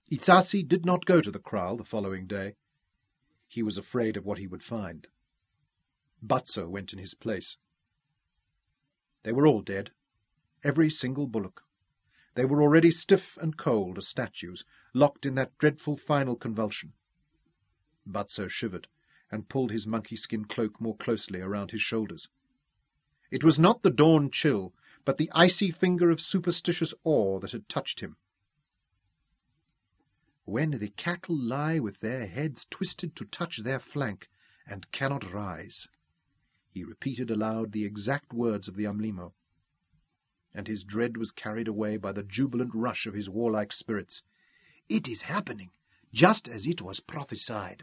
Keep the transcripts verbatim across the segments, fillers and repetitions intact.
Itsasi did not go to the kraal the following day. He was afraid of what he would find. Batso went in his place. They were all dead, every single bullock. They were already stiff and cold as statues, locked in that dreadful final convulsion. Batso shivered and pulled his monkey-skin cloak more closely around his shoulders. It was not the dawn chill, but the icy finger of superstitious awe that had touched him. When the cattle lie with their heads twisted to touch their flank, and cannot rise, he repeated aloud the exact words of the Amlimo, and his dread was carried away by the jubilant rush of his warlike spirits. It is happening, just as it was prophesied.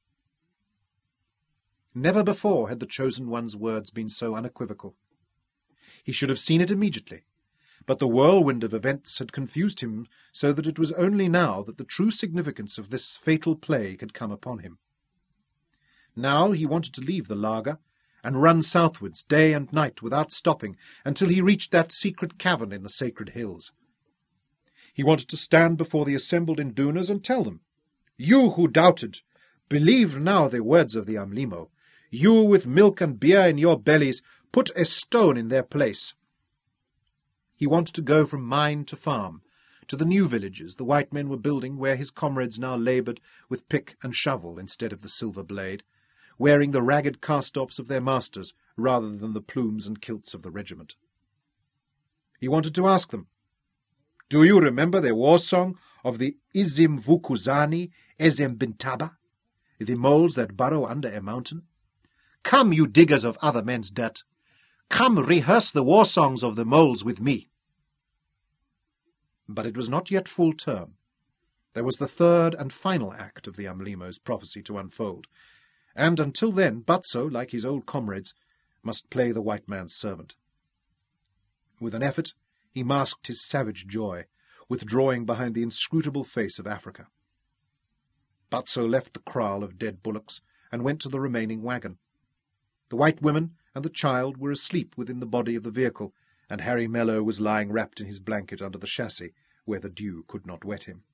Never before had the Chosen One's words been so unequivocal. He should have seen it immediately, but the whirlwind of events had confused him so that it was only now that the true significance of this fatal plague had come upon him. Now he wanted to leave the laager and run southwards day and night without stopping until he reached that secret cavern in the sacred hills. He wanted to stand before the assembled Indunas and tell them, "You who doubted, believe now the words of the Amlimo. You with milk and beer in your bellies, put a stone in their place." He wanted to go from mine to farm, to the new villages the white men were building where his comrades now laboured with pick and shovel instead of the silver blade, wearing the ragged cast-offs of their masters rather than the plumes and kilts of the regiment. He wanted to ask them, "Do you remember the war song of the Izimvukuzani Ezembintaba, the moles that burrow under a mountain? Come, you diggers of other men's dirt. Come rehearse the war songs of the moles with me." But it was not yet full term. There was the third and final act of the Amlimo's prophecy to unfold, and until then Batso, like his old comrades, must play the white man's servant. With an effort he masked his savage joy, withdrawing behind the inscrutable face of Africa. Batso left the kraal of dead bullocks and went to the remaining wagon. The white women and the child were asleep within the body of the vehicle, and Harry Mello was lying wrapped in his blanket under the chassis, where the dew could not wet him.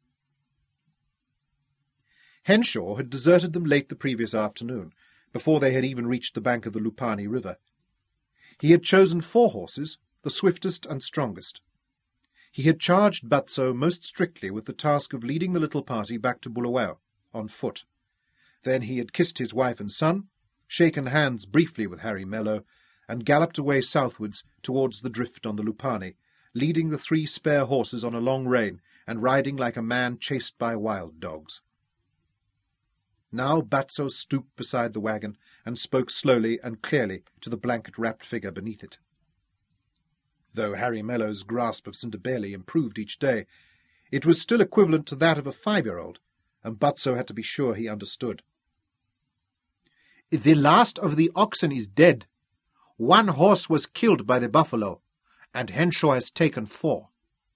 Henshaw had deserted them late the previous afternoon, before they had even reached the bank of the Lupani River. He had chosen four horses, the swiftest and strongest. He had charged Batso most strictly with the task of leading the little party back to Bulawayo, on foot. Then he had kissed his wife and son, shaken hands briefly with Harry Mello, and galloped away southwards towards the drift on the Lupani, leading the three spare horses on a long rein and riding like a man chased by wild dogs. Now Batso stooped beside the wagon and spoke slowly and clearly to the blanket-wrapped figure beneath it. Though Harry Mello's grasp of Sindebele improved each day, it was still equivalent to that of a five-year-old, and Batso had to be sure he understood. "The last of the oxen is dead. One horse was killed by the buffalo, and Henshaw has taken four."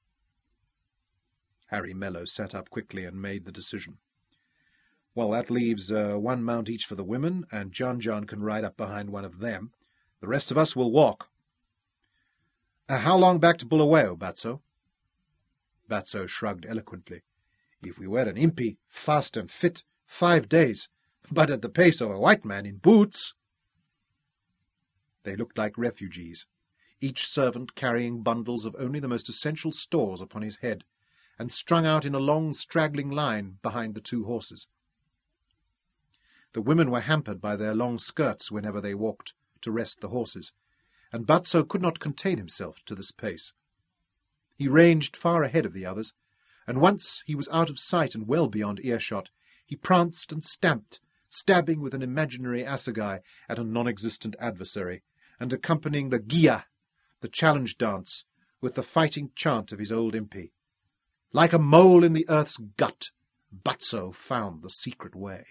Harry Mello sat up quickly and made the decision. "Well, that leaves uh, one mount each for the women, and John John can ride up behind one of them. The rest of us will walk." Uh, how long back to Bulawayo, Batso?" Batso shrugged eloquently. "If we were an impi, fast and fit, five days. But at the pace of a white man in boots—" They looked like refugees, each servant carrying bundles of only the most essential stores upon his head, and strung out in a long straggling line behind the two horses. The women were hampered by their long skirts whenever they walked to rest the horses, and Batso could not contain himself to this pace. He ranged far ahead of the others, and once he was out of sight and well beyond earshot, he pranced and stamped, stabbing with an imaginary assegai at a non-existent adversary, and accompanying the Gia, the challenge dance, with the fighting chant of his old impi. Like a mole in the earth's gut, Batso found the secret way.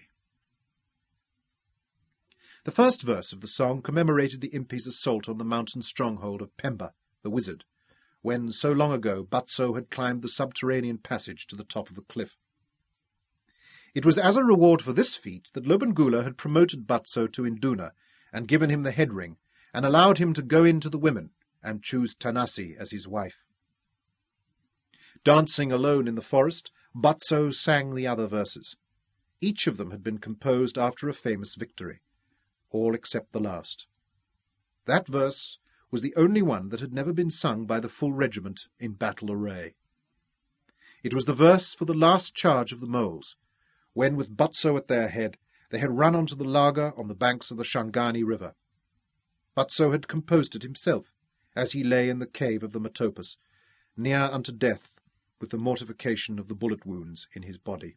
The first verse of the song commemorated the impi's assault on the mountain stronghold of Pemba, the wizard, when so long ago Batso had climbed the subterranean passage to the top of a cliff. It was as a reward for this feat that Lobengula had promoted Batso to Induna and given him the head ring, and allowed him to go in to the women and choose Tanasi as his wife. Dancing alone in the forest, Butso sang the other verses. Each of them had been composed after a famous victory, all except the last. That verse was the only one that had never been sung by the full regiment in battle array. It was the verse for the last charge of the moles, when, with Butso at their head, they had run onto the laager on the banks of the Shangani River. Butso had composed it himself, as he lay in the cave of the Metopas, near unto death, with the mortification of the bullet wounds in his body.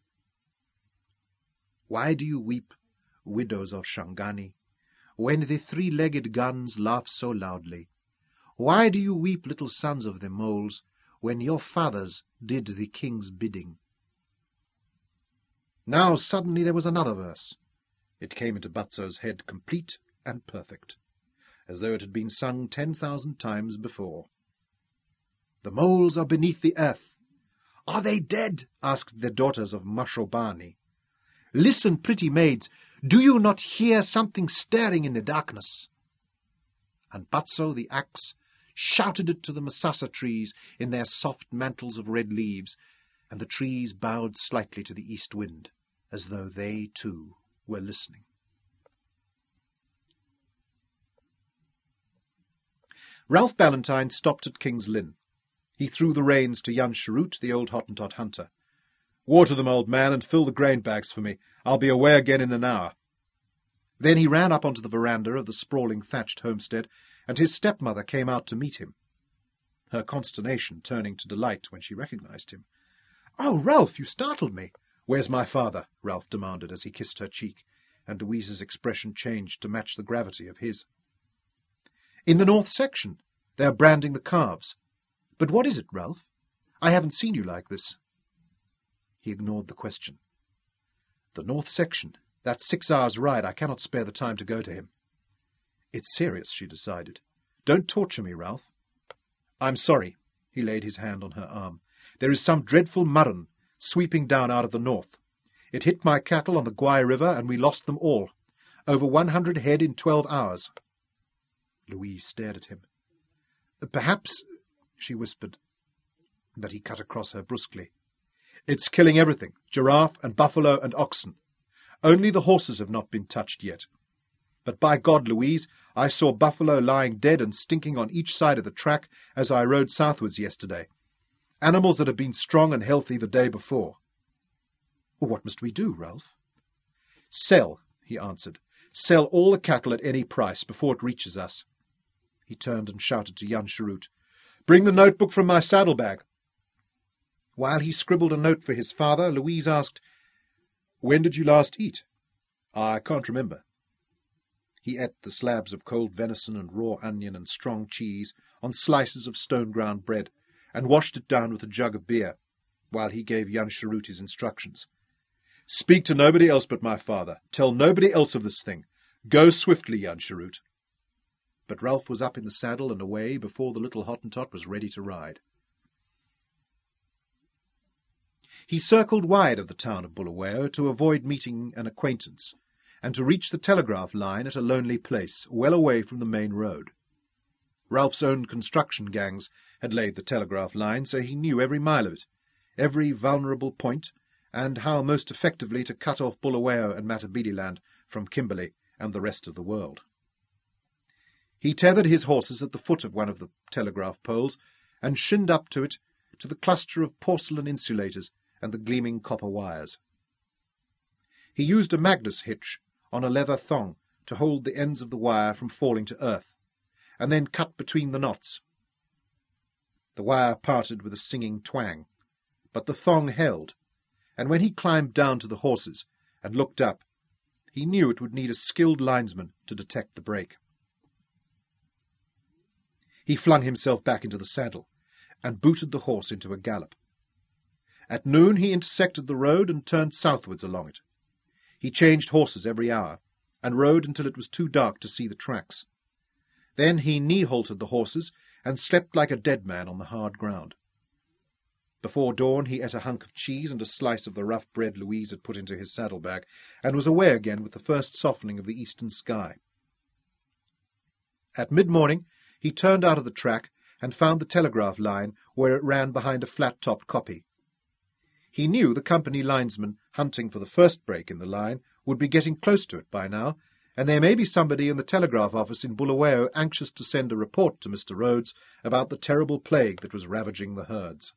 Why do you weep, widows of Shangani, when the three-legged guns laugh so loudly? Why do you weep, little sons of the moles, when your fathers did the king's bidding? Now suddenly there was another verse. It came into Butso's head complete and perfect, as though it had been sung ten thousand times before. The moles are beneath the earth. Are they dead? Asked the daughters of Mashobani. Listen, pretty maids, do you not hear something stirring in the darkness? And Butso the axe shouted it to the Masasa trees in their soft mantles of red leaves, and the trees bowed slightly to the east wind, as though they too were listening. Ralph Ballantyne stopped at King's Lynn. He threw the reins to Jan Sharut, the old Hottentot hunter. Water them, old man, and fill the grain bags for me. I'll be away again in an hour. Then he ran up onto the veranda of the sprawling thatched homestead, and his stepmother came out to meet him, her consternation turning to delight when she recognized him. "Oh, Ralph, you startled me." "Where's my father?" Ralph demanded as he kissed her cheek, and Louise's expression changed to match the gravity of his. "In the north section. They are branding the calves. But what is it, Ralph? I haven't seen you like this." He ignored the question. "The north section. That's six hours' ride. I cannot spare the time to go to him." "It's serious," she decided. "Don't torture me, Ralph." "I'm sorry." He laid his hand on her arm. "There is some dreadful murrain sweeping down out of the north. It hit my cattle on the Guai River, and we lost them all. Over one hundred head in twelve hours. Louise stared at him. "Perhaps," she whispered, but he cut across her brusquely. "It's killing everything, giraffe and buffalo and oxen. Only the horses have not been touched yet. But by God, Louise, I saw buffalo lying dead and stinking on each side of the track as I rode southwards yesterday. Animals that had been strong and healthy the day before." "What must we do, Ralph?" "Sell," he answered. "Sell all the cattle at any price before it reaches us." He turned and shouted to Jan Sharut, "Bring the notebook from my saddlebag." While he scribbled a note for his father, Louise asked, "When did you last eat?" "I can't remember." He ate the slabs of cold venison and raw onion and strong cheese on slices of stone-ground bread, and washed it down with a jug of beer, while he gave Jan Sharut his instructions. "Speak to nobody else but my father. Tell nobody else of this thing. Go swiftly, Jan Sharut." But Ralph was up in the saddle and away before the little Hottentot was ready to ride. He circled wide of the town of Bulawayo to avoid meeting an acquaintance, and to reach the telegraph line at a lonely place, well away from the main road. Ralph's own construction gangs had laid the telegraph line, so he knew every mile of it, every vulnerable point, and how most effectively to cut off Bulawayo and Matabeleland from Kimberley and the rest of the world. He tethered his horses at the foot of one of the telegraph poles, and shinned up to it, to the cluster of porcelain insulators and the gleaming copper wires. He used a Magnus hitch on a leather thong to hold the ends of the wire from falling to earth, and then cut between the knots. The wire parted with a singing twang, but the thong held, and when he climbed down to the horses and looked up, he knew it would need a skilled linesman to detect the break. He flung himself back into the saddle, and booted the horse into a gallop. At noon he intersected the road and turned southwards along it. He changed horses every hour, and rode until it was too dark to see the tracks. Then he knee-haltered the horses, and slept like a dead man on the hard ground. Before dawn he ate a hunk of cheese and a slice of the rough bread Louise had put into his saddlebag, and was away again with the first softening of the eastern sky. At mid-morning he turned out of the track and found the telegraph line where it ran behind a flat-topped kopje. He knew the company linesman hunting for the first break in the line would be getting close to it by now, and there may be somebody in the telegraph office in Bulawayo anxious to send a report to Mister Rhodes about the terrible plague that was ravaging the herds.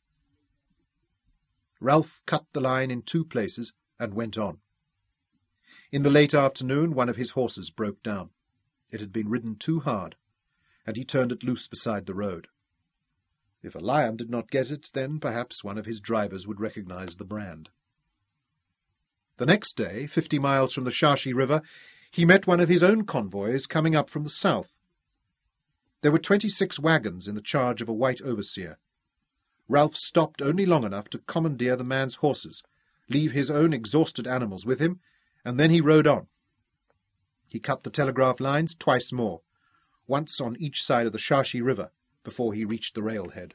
Ralph cut the line in two places and went on. In the late afternoon, one of his horses broke down. It had been ridden too hard, and he turned it loose beside the road. If a lion did not get it, then perhaps one of his drivers would recognize the brand. The next day, fifty miles from the Shashi River, he met one of his own convoys coming up from the south. There were twenty-six wagons in the charge of a white overseer. Ralph stopped only long enough to commandeer the man's horses, leave his own exhausted animals with him, and then he rode on. He cut the telegraph lines twice more, once on each side of the Shashi River, before he reached the railhead.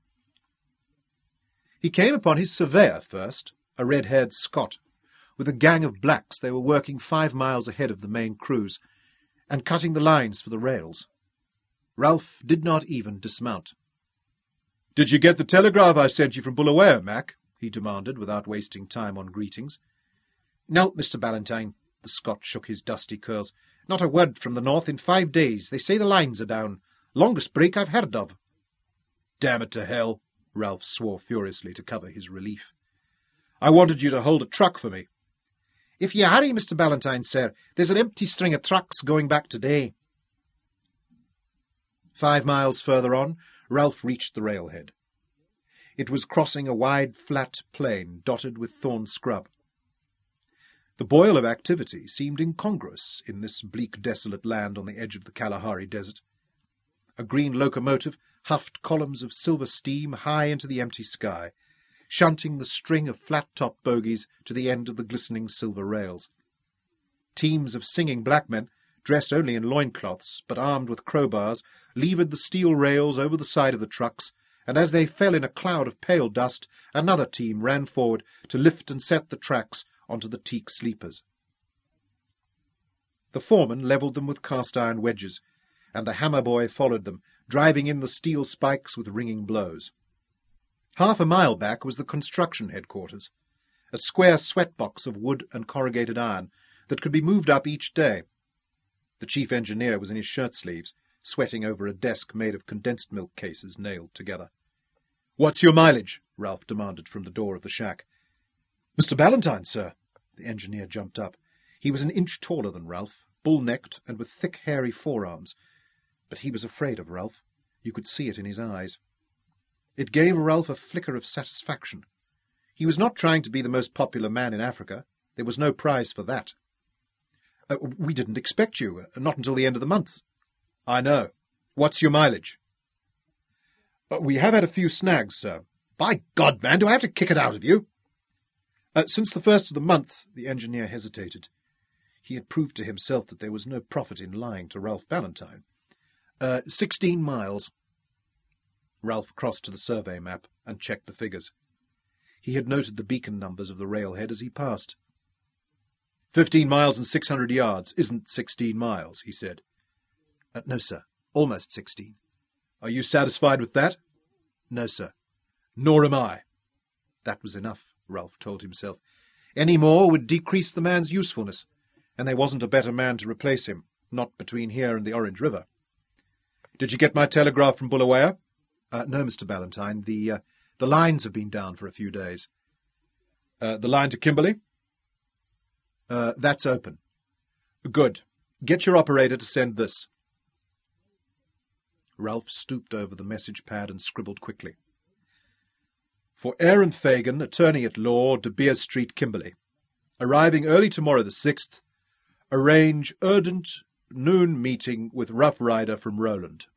He came upon his surveyor first, a red-haired Scot. With a gang of blacks they were working five miles ahead of the main crews, and cutting the lines for the rails. Ralph did not even dismount. "Did you get the telegraph I sent you from Bulawayo, Mac?" he demanded, without wasting time on greetings. "No, Mister Ballantyne." The Scot shook his dusty curls. "Not a word from the north in five days. They say the lines are down. Longest break I've heard of." "Damn it to hell!" Ralph swore furiously to cover his relief. "I wanted you to hold a truck for me." "If you hurry, Mister Ballantyne, sir, there's an empty string of trucks going back today." Five miles further on, Ralph reached the railhead. It was crossing a wide, flat plain dotted with thorn scrub. The boil of activity seemed incongruous in this bleak, desolate land on the edge of the Kalahari Desert. A green locomotive huffed columns of silver steam high into the empty sky, shunting the string of flat-topped bogies to the end of the glistening silver rails. Teams of singing black men, dressed only in loincloths but armed with crowbars, levered the steel rails over the side of the trucks, and as they fell in a cloud of pale dust, another team ran forward to lift and set the tracks onto the teak sleepers. The foreman levelled them with cast-iron wedges, and the hammer boy followed them, driving in the steel spikes with ringing blows. Half a mile back was the construction headquarters, a square sweat-box of wood and corrugated iron that could be moved up each day. The chief engineer was in his shirt-sleeves, sweating over a desk made of condensed milk cases nailed together. "What's your mileage?" Ralph demanded from the door of the shack. "Mister Ballantyne, sir." The engineer jumped up. He was an inch taller than Ralph, bull-necked and with thick, hairy forearms. But he was afraid of Ralph. You could see it in his eyes. It gave Ralph a flicker of satisfaction. He was not trying to be the most popular man in Africa. There was no prize for that. Uh, "We didn't expect you, uh, not until the end of the month." "I know. What's your mileage?" Uh, "We have had a few snags, sir." "By God, man, do I have to kick it out of you?" Uh, "Since the first of the month," the engineer hesitated. He had proved to himself that there was no profit in lying to Ralph Ballantyne. Uh, sixteen miles." Ralph crossed to the survey map and checked the figures. He had noted the beacon numbers of the railhead as he passed. Fifteen miles and six hundred yards isn't sixteen miles," he said. Uh, "No, sir. Almost sixteen." "Are you satisfied with that?" "No, sir." "Nor am I." That was enough, Ralph told himself. Any more would decrease the man's usefulness, and there wasn't a better man to replace him, not between here and the Orange River. "Did you get my telegraph from Bulawayo?" Uh, "No, Mister Ballantyne. The, uh, the lines have been down for a few days." Uh, "the line to Kimberley?" Uh, "that's open." "Good. Get your operator to send this." Ralph stooped over the message pad and scribbled quickly. "For Aaron Fagan, attorney at law, De Beers Street, Kimberley. Arriving early tomorrow the sixth. Arrange urgent noon meeting with Rough Rider from Roland."